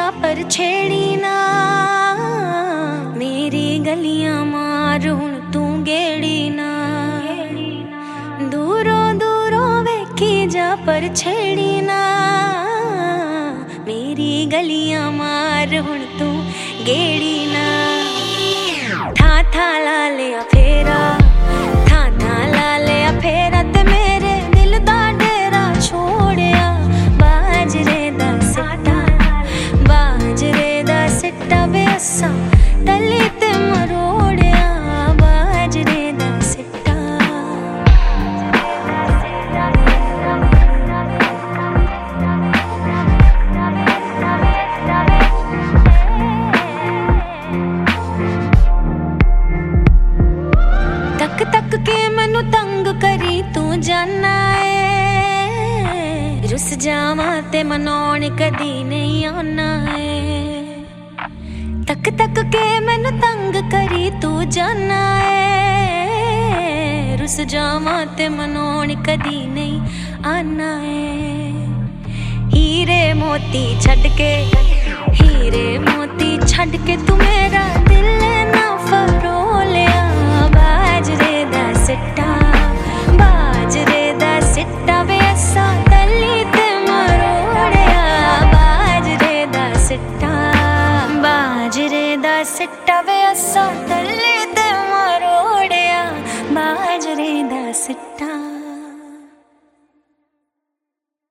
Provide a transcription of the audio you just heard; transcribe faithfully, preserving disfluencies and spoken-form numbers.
पर छेड़ी ना मेरी गलियां मार हुण तू गेड़ी ना दूरों दूरों वेखी जा पर छेड़ी ना मेरी गलियां मार हुण तू गेड़ी ना था था ला लिया फेरा था था ला लिया फेरा ते मेरे दिल दा डेरा छोड़िया बाजरे दा सिट्टा बाजरे दा सिट्टा वे असा तली ते मरोड़िया बाजरे दा सिट्टा तक तक के मैनू तंग करी तू जाना है रुस जावा ते मनाउण कदी नहीं आना है तक तक के मैनू तंग करी तू जाना है रुस जावा ते मनाउण कदी नहीं आना है हीरे मोती छड़ के हीरे मोती छड़ के तू मेरा दिल ना फरोलिया बाजरे दा सिट्टा बाजरे दा सिट्टा वे असा तली ते मरोड़िया बाजरे दा सिट्टा बाजरे दा सिट्टा